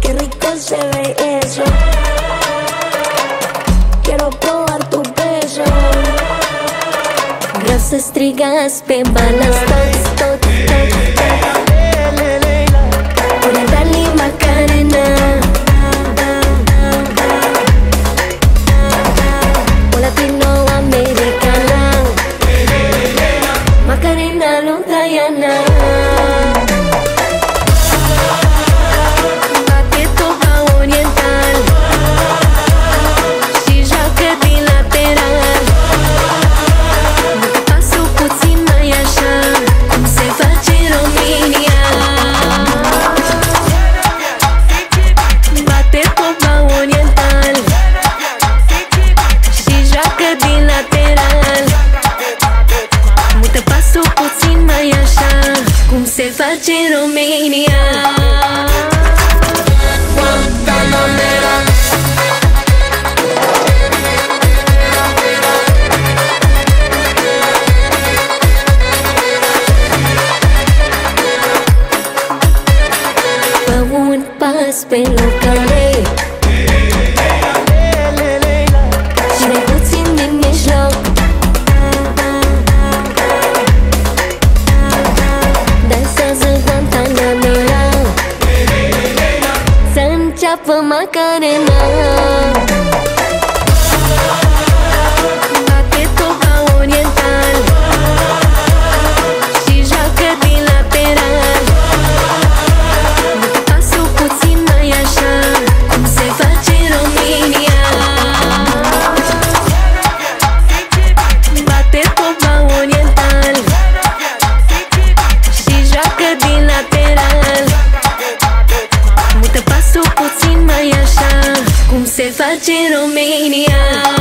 qué rico se ve eso. Quiero probar tu beso. Grasas, trigas, pe balas, tot. Pune Dali Macarena. O latinoamericana. Macarena, Lutayana. Se face în România. Guantanamera. Fă un pas pe locale și mai puțin din mijloc. Înceapă Macarena. Bate topa oriental și joacă din lateral. Mută pasul puțin mai așa, cum se face în România. Bate topa oriental și joacă din lateral. Mută pasul puțin mai așa, cum se face în România.